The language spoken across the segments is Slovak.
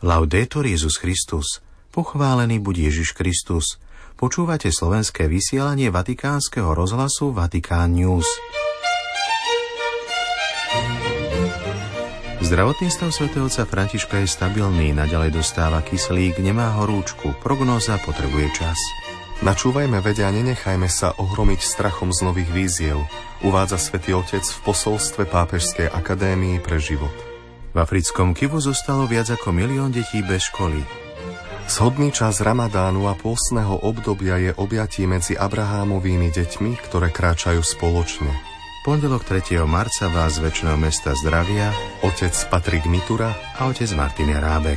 Laudetur Jesus Christus. Pochválený buď Ježiš Kristus. Počúvate slovenské vysielanie Vatikánskeho rozhlasu Vatikán News. Zdravotný stav svätého otca Františka je stabilný, naďalej dostáva kyslík, nemá horúčku, prognóza potrebuje čas. Načúvajme vedia a nenechajme sa ohromiť strachom z nových víziev, uvádza svätý otec v posolstve Pápežskej akadémii pre život. V africkom Kivu zostalo viac ako 1 000 000 detí bez školy. Shodný čas Ramadánu a pôstneho obdobia je objatí medzi Abrahámovými deťmi, ktoré kráčajú spoločne. Pondelok 3. marca vás z Večného mesta zdravia otec Patrik Mitura a otec Martin Rábek.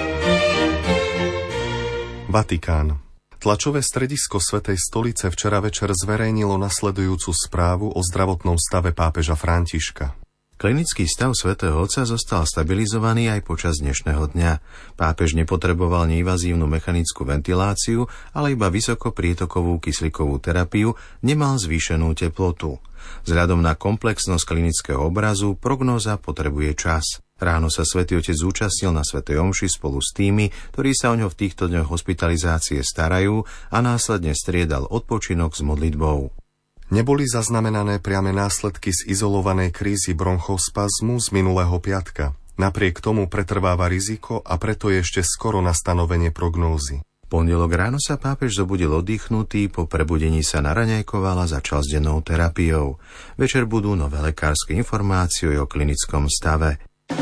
Vatikán. Tlačové stredisko Svätej stolice včera večer zverejnilo nasledujúcu správu o zdravotnom stave pápeža Františka. Klinický stav svätého otca zostal stabilizovaný aj počas dnešného dňa. Pápež nepotreboval neinvazívnu mechanickú ventiláciu, ale iba vysokoprietokovú kyslíkovú terapiu, nemal zvýšenú teplotu. Vzhľadom na komplexnosť klinického obrazu prognóza potrebuje čas. Ráno sa svätý otec zúčastnil na svätej omši spolu s tými, ktorí sa o ňo v týchto dňoch hospitalizácie starajú, a následne striedal odpočinok s modlitbou. Neboli zaznamenané priame následky z izolovanej krízy bronchospazmu z minulého piatka. Napriek tomu pretrváva riziko a preto je ešte skoro na stanovenie prognózy. Pondelok ráno sa pápež zobudil oddychnutý, po prebudení sa naraňajkoval a začal s dennou terapiou. Večer budú nové lekárske informácie o klinickom stave.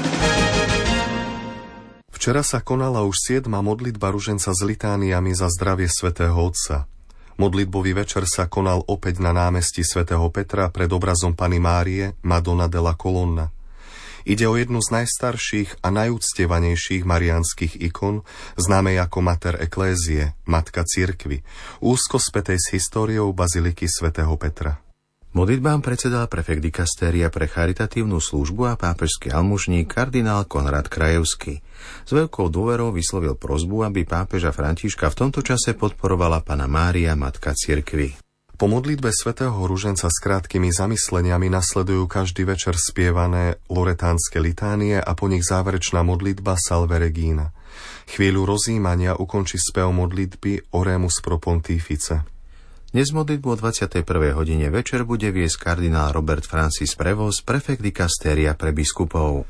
Včera sa konala už 7. modlitba ruženca s litániami za zdravie svätého otca. Modlitbový večer sa konal opäť na námestí svätého Petra pred obrazom Panny Márie Madonna della Colonna. Ide o jednu z najstarších a najúctievanejších mariánskych ikon, známej ako Mater Ecclesiae, Matka cirkvi, úzko spätej s históriou baziliky svätého Petra. Modlitbám predsedal prefekt dikastéria pre charitatívnu službu a pápežský almužník kardinál Konrad Krajewski. S veľkou dôverou vyslovil prosbu, aby pápeža Františka v tomto čase podporovala Panna Mária, Matka cirkvi. Po modlitbe svätého ruženca s krátkými zamysleniami nasledujú každý večer spievané loretánske litánie a po nich záverečná modlitba Salve Regina. Chvíľu rozjímania ukončí spev modlitby Oremus pro Pontifice. Dnes modlitbu o 21. hodine večer bude viesť kardinál Robert Francis Prevost, prefekt dikastéria pre biskupov.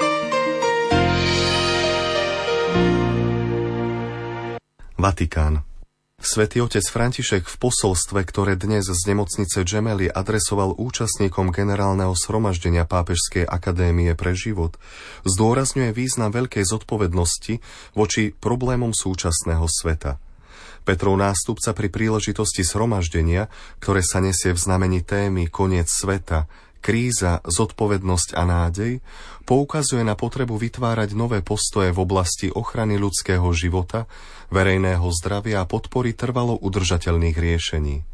Vatikán. Svätý otec František v posolstve, ktoré dnes z nemocnice Gemelli adresoval účastníkom generálneho zhromaždenia Pápežskej akadémie pre život, zdôrazňuje význam veľkej zodpovednosti voči problémom súčasného sveta. Petrov nástupca pri príležitosti zhromaždenia, ktoré sa nesie v znamení témy Koniec sveta, kríza, zodpovednosť a nádej, poukazuje na potrebu vytvárať nové postoje v oblasti ochrany ľudského života, verejného zdravia a podpory trvalo udržateľných riešení.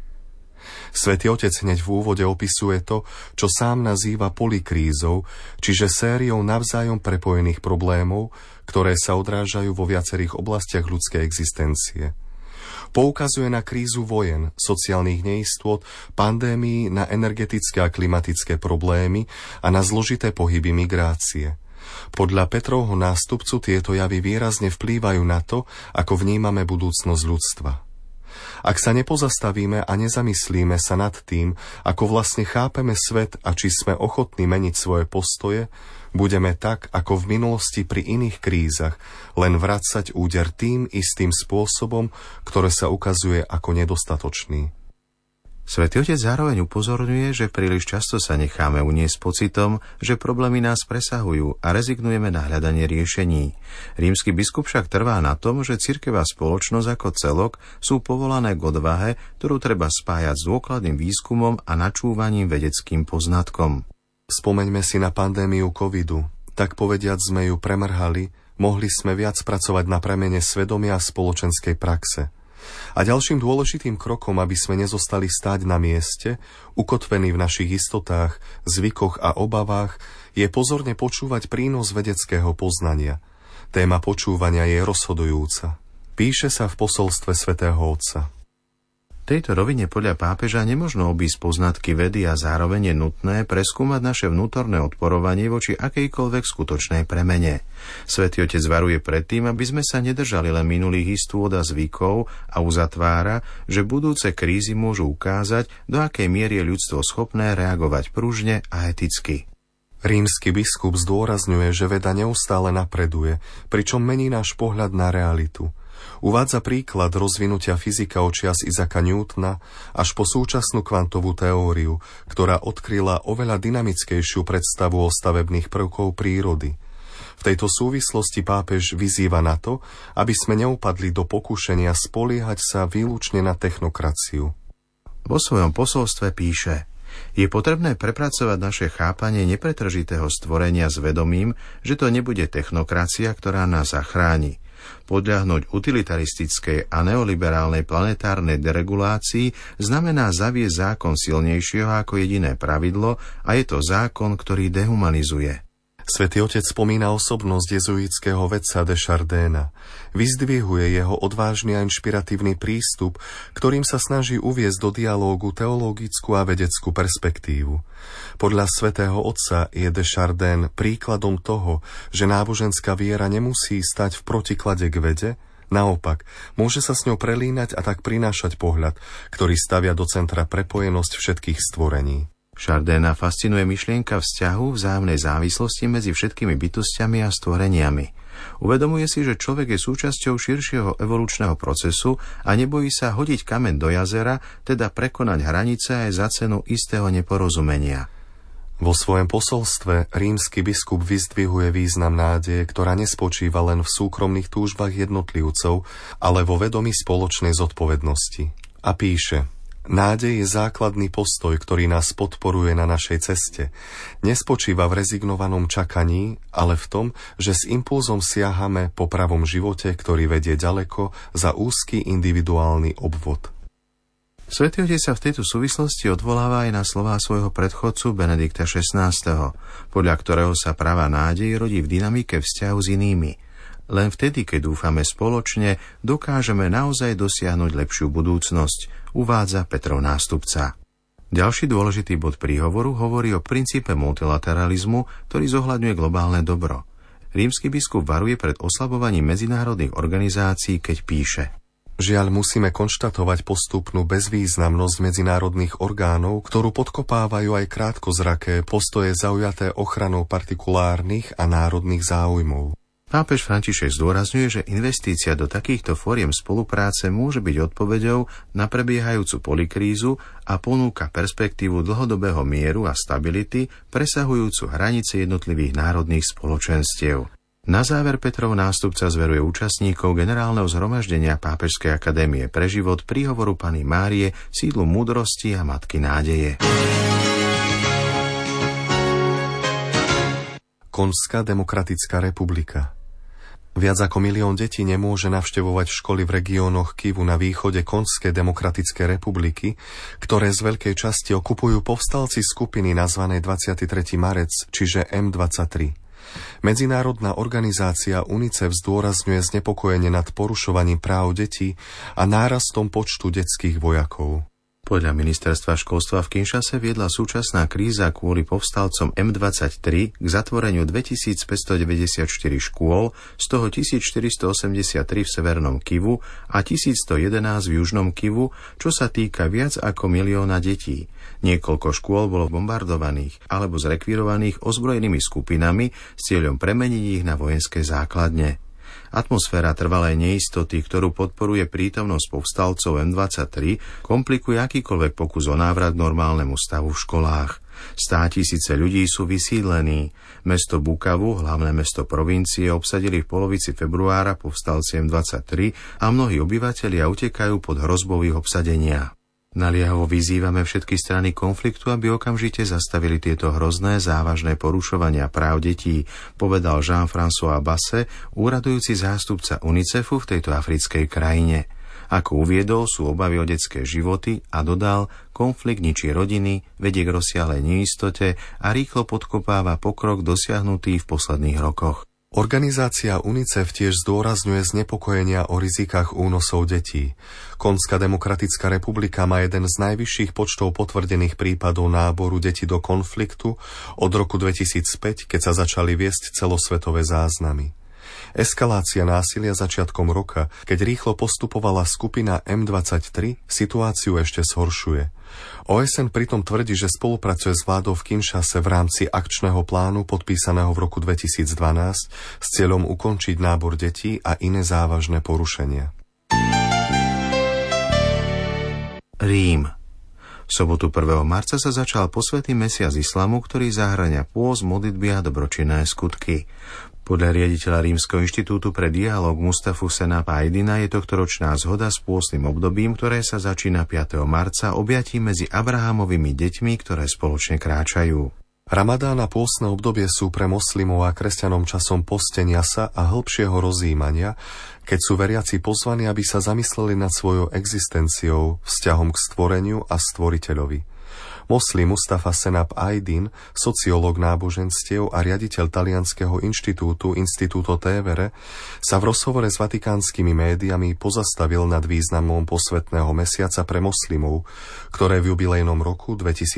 Svätý otec hneď v úvode opisuje to, čo sám nazýva polikrízou, čiže sériou navzájom prepojených problémov, ktoré sa odrážajú vo viacerých oblastiach ľudskej existencie. Poukazuje na krízu vojen, sociálnych neistôt, pandémií, na energetické a klimatické problémy a na zložité pohyby migrácie. Podľa Petrovho nástupcu tieto javy výrazne vplývajú na to, ako vnímame budúcnosť ľudstva. Ak sa nepozastavíme a nezamyslíme sa nad tým, ako vlastne chápeme svet a či sme ochotní meniť svoje postoje, budeme tak, ako v minulosti pri iných krízach, len vracať úder tým istým spôsobom, ktoré sa ukazuje ako nedostatočný. Svätý otec zároveň upozorňuje, že príliš často sa necháme uniesť pocitom, že problémy nás presahujú a rezignujeme na hľadanie riešení. Rímsky biskup však trvá na tom, že cirkev a spoločnosť ako celok sú povolané k odvahe, ktorú treba spájať s dôkladným výskumom a načúvaním vedeckým poznatkom. Spomeňme si na pandémiu covidu. Tak povediac sme ju premrhali, mohli sme viac pracovať na premene svedomia a spoločenskej praxe. A ďalším dôležitým krokom, aby sme nezostali stáť na mieste, ukotvení v našich istotách, zvykoch a obavách, je pozorne počúvať prínos vedeckého poznania. Téma počúvania je rozhodujúca. Píše sa v posolstve svätého Otca. V tejto rovine podľa pápeža nemožno obísť poznatky vedy a zároveň je nutné preskúmať naše vnútorné odporovanie voči akejkoľvek skutočnej premene. Svätý Otec varuje pred tým, aby sme sa nedržali len minulých istôt a zvykov a uzatvára, že budúce krízy môžu ukázať, do akej miery je ľudstvo schopné reagovať pružne a eticky. Rímsky biskup zdôrazňuje, že veda neustále napreduje, pričom mení náš pohľad na realitu. Uvádza príklad rozvinutia fyzika očias Isaaca Newtona až po súčasnú kvantovú teóriu, ktorá odkryla oveľa dynamickejšiu predstavu o stavebných prvkov prírody. V tejto súvislosti pápež vyzýva na to, aby sme neupadli do pokušenia spoliehať sa výlučne na technokraciu. Vo svojom posolstve píše: je potrebné prepracovať naše chápanie nepretržitého stvorenia s vedomím, že to nebude technokracia, ktorá nás zachráni. Podľahnuť utilitaristickej a neoliberálnej planetárnej deregulácii znamená zaviesť zákon silnejšieho ako jediné pravidlo a je to zákon, ktorý dehumanizuje. Svätý Otec spomína osobnosť jezuitského vedca Deschardena. Vyzdvihuje jeho odvážny a inšpiratívny prístup, ktorým sa snaží uviesť do dialógu teologickú a vedeckú perspektívu. Podľa svätého Otca je Deschardin príkladom toho, že náboženská viera nemusí stať v protiklade k vede, naopak, môže sa s ňou prelínať a tak prinášať pohľad, ktorý stavia do centra prepojenosť všetkých stvorení. Chardéna fascinuje myšlienka vzťahu vzájomnej závislosti medzi všetkými bytostiami a stvoreniami. Uvedomuje si, že človek je súčasťou širšieho evolučného procesu a nebojí sa hodiť kameň do jazera, teda prekonať hranice aj za cenu istého neporozumenia. Vo svojom posolstve rímsky biskup vyzdvihuje význam nádeje, ktorá nespočíva len v súkromných túžbách jednotlivcov, ale vo vedomí spoločnej zodpovednosti. A píše: nádej je základný postoj, ktorý nás podporuje na našej ceste. Nespočíva v rezignovanom čakaní, ale v tom, že s impulzom siahame po pravom živote, ktorý vedie ďaleko za úzky individuálny obvod. Svätý Otec sa v tejto súvislosti odvoláva aj na slová svojho predchodcu Benedikta XVI., podľa ktorého sa pravá nádej rodí v dynamike vzťahu s inými. Len vtedy, keď dúfame spoločne, dokážeme naozaj dosiahnuť lepšiu budúcnosť, uvádza Petrov nástupca. Ďalší dôležitý bod príhovoru hovorí o princípe multilateralizmu, ktorý zohľadňuje globálne dobro. Rímsky biskup varuje pred oslabovaním medzinárodných organizácií, keď píše: žiaľ, musíme konštatovať postupnú bezvýznamnosť medzinárodných orgánov, ktorú podkopávajú aj krátkozraké postoje zaujaté ochranou partikulárnych a národných záujmov. Pápež František zdôrazňuje, že investícia do takýchto fóriem spolupráce môže byť odpoveďou na prebiehajúcu polikrízu a ponúka perspektívu dlhodobého mieru a stability presahujúcu hranice jednotlivých národných spoločenstiev. Na záver Petrov nástupca zveruje účastníkov generálneho zhromaždenia Pápežskej akadémie pre život príhovoru Panny Márie, sídlu múdrosti a matky nádeje. Konžská demokratická republika. Viac ako 1 000 000 detí nemôže navštevovať školy v regiónoch Kivu na východe Konžskej demokratickej republiky, ktoré z veľkej časti okupujú povstalci skupiny nazvanej 23. marec, čiže M23. Medzinárodná organizácia UNICEF zdôrazňuje znepokojenie nad porušovaním práv detí a nárastom počtu detských vojakov. Podľa ministerstva školstva v Kinshase viedla súčasná kríza kvôli povstalcom M23 k zatvoreniu 2594 škôl, z toho 1483 v severnom Kivu a 1111 v južnom Kivu, čo sa týka viac ako 1 000 000 detí. Niekoľko škôl bolo bombardovaných alebo zrekvírovaných ozbrojenými skupinami s cieľom premeniť ich na vojenské základne. Atmosféra trvalej neistoty, ktorú podporuje prítomnosť povstalcov M23, komplikuje akýkoľvek pokus o návrat k normálnemu stavu v školách. 100 000 ľudí sú vysídlení. Mesto Bukavu, hlavné mesto provincie, obsadili v polovici februára povstalci M23 a mnohí obyvatelia utekajú pod hrozbou ich obsadenia. Naliehavo vyzývame všetky strany konfliktu, aby okamžite zastavili tieto hrozné, závažné porušovania práv detí, povedal Jean-François Basse, úradujúci zástupca UNICEFu v tejto africkej krajine. Ako uviedol, sú obavy o detské životy a dodal, konflikt ničí rodiny, vedie k rozsiahlej neistote a rýchlo podkopáva pokrok dosiahnutý v posledných rokoch. Organizácia UNICEF tiež zdôrazňuje znepokojenia o rizikách únosov detí. Konská demokratická republika má jeden z najvyšších počtov potvrdených prípadov náboru detí do konfliktu od roku 2005, keď sa začali viesť celosvetové záznamy. Eskalácia násilia začiatkom roka, keď rýchlo postupovala skupina M23, situáciu ešte zhoršuje. OSN pritom tvrdí, že spolupracuje s vládou v Kinshase v rámci akčného plánu podpísaného v roku 2012 s cieľom ukončiť nábor detí a iné závažné porušenia. Rím. V sobotu 1. marca sa začal posvätný mesiac islamu, ktorý zahŕňa pôst, modlitby a dobročinné skutky. Podľa riaditeľa Rímskeho inštitútu pre dialóg Mustafu Senab Aydina je tohtoročná zhoda s pôstnym obdobím, ktoré sa začína 5. marca objatím medzi Abrahamovými deťmi, ktoré spoločne kráčajú. Ramadán a pôstne obdobie sú pre moslimov a kresťanom časom postenia sa a hĺbšieho rozjímania, keď sú veriaci pozvaní, aby sa zamysleli nad svojou existenciou, vzťahom k stvoreniu a stvoriteľovi. Moslim Mustafa Senab Aydin, sociológ náboženstiev a riaditeľ talianskeho inštitútu Instituto Tevere, sa v rozhovore s vatikánskymi médiami pozastavil nad významom posvätného mesiaca pre moslimov, ktoré v jubilejnom roku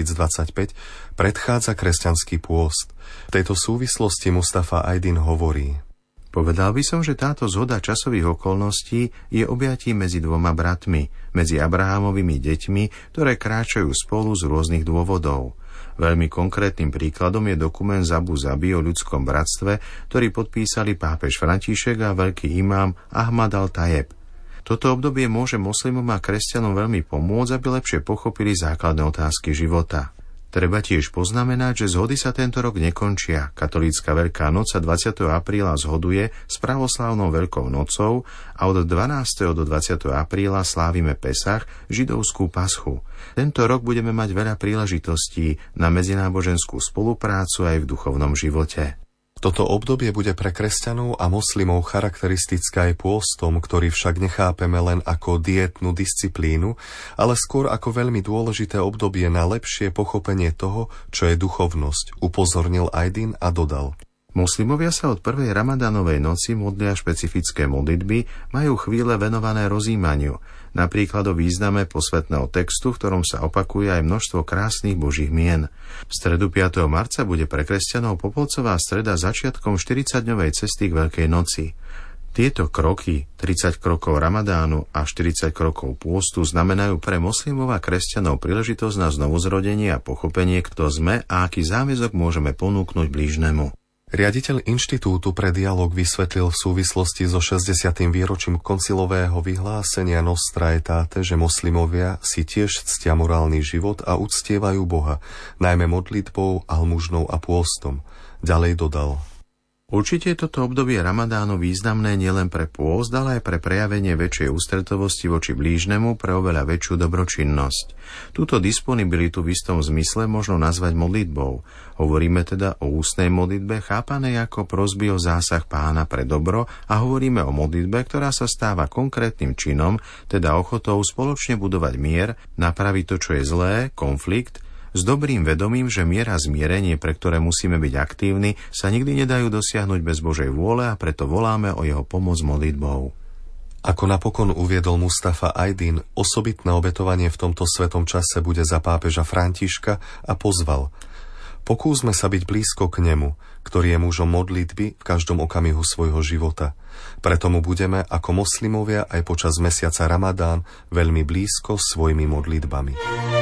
2025 predchádza kresťanský pôst. V tejto súvislosti Mustafa Aydin hovorí: Povedal by som, že táto zhoda časových okolností je objatím medzi dvoma bratmi, medzi Abrahamovými deťmi, ktoré kráčajú spolu z rôznych dôvodov. Veľmi konkrétnym príkladom je dokument z Abu Zabi o ľudskom bratstve, ktorý podpísali pápež František a veľký imám Ahmad al-Tajeb. Toto obdobie môže moslimom a kresťanom veľmi pomôcť, aby lepšie pochopili základné otázky života. Treba tiež poznamenať, že zhody sa tento rok nekončia. Katolícka Veľká noc sa 20. apríla zhoduje s pravoslávnou Veľkou nocou a od 12. do 20. apríla slávime Pesach, židovskú paschu. Tento rok budeme mať veľa príležitostí na medzináboženskú spoluprácu aj v duchovnom živote. Toto obdobie bude pre kresťanov a moslimov charakteristické aj pôstom, ktorý však nechápeme len ako dietnú disciplínu, ale skôr ako veľmi dôležité obdobie na lepšie pochopenie toho, čo je duchovnosť, upozornil Aydin a dodal: Moslimovia sa od prvej ramadánovej noci modlia špecifické modlitby, majú chvíle venované rozjímaniu, napríklad o význame posvätného textu, v ktorom sa opakuje aj množstvo krásnych božích mien. V stredu 5. marca bude pre kresťanov Popolcová streda začiatkom 40-dňovej cesty k Veľkej noci. Tieto kroky, 30 krokov ramadánu a 40 krokov pôstu, znamenajú pre moslimov a kresťanov príležitosť na znovuzrodenie a pochopenie, kto sme a aký záväzok môžeme ponúknuť blížnemu. Riaditeľ Inštitútu pre dialóg vysvetlil v súvislosti so 60. výročím koncilového vyhlásenia Nostra Aetate, že moslimovia si tiež ctia morálny život a uctievajú Boha, najmä modlitbou, almužnou a pôstom. Ďalej dodal: Určite je toto obdobie Ramadánu významné nielen pre pôst, ale aj pre prejavenie väčšej ústretovosti voči blížnemu, pre oveľa väčšiu dobročinnosť. Túto disponibilitu v istom zmysle možno nazvať modlitbou. Hovoríme teda o ústnej modlitbe, chápanej ako prosby o zásah Pána pre dobro, a hovoríme o modlitbe, ktorá sa stáva konkrétnym činom, teda ochotou spoločne budovať mier, napraviť to, čo je zlé, konflikt, s dobrým vedomím, že mier a zmierenie, pre ktoré musíme byť aktívni, sa nikdy nedajú dosiahnuť bez Božej vôle, a preto voláme o jeho pomoc modlitbou. Ako napokon uviedol Mustafa Aydin, osobitné obetovanie v tomto svetom čase bude za pápeža Františka a pozval: Pokúsme sa byť blízko k nemu, ktorý je mužom modlitby v každom okamihu svojho života. Preto mu budeme ako moslimovia aj počas mesiaca Ramadán veľmi blízko svojimi modlitbami.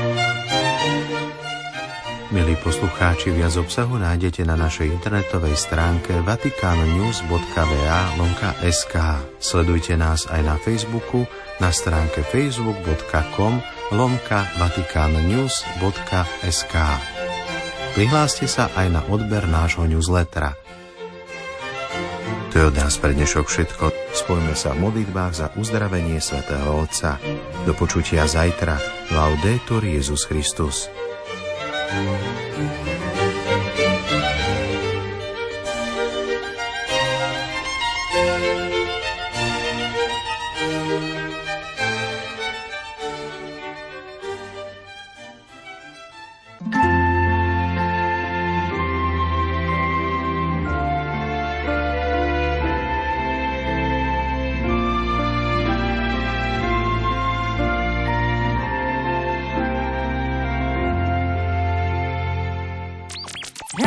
Milí poslucháči, viac obsahu nájdete na našej internetovej stránke vaticannews.va/sk. Sledujte nás aj na Facebooku, na stránke facebook.com/vaticannews.sk. Prihláste sa aj na odber nášho newslettera. To je od nás pre dnešok všetko. Spojme sa v modlitbách za uzdravenie svätého Otca. Do počutia zajtra. Laudetur Jesus Christus. Thank you.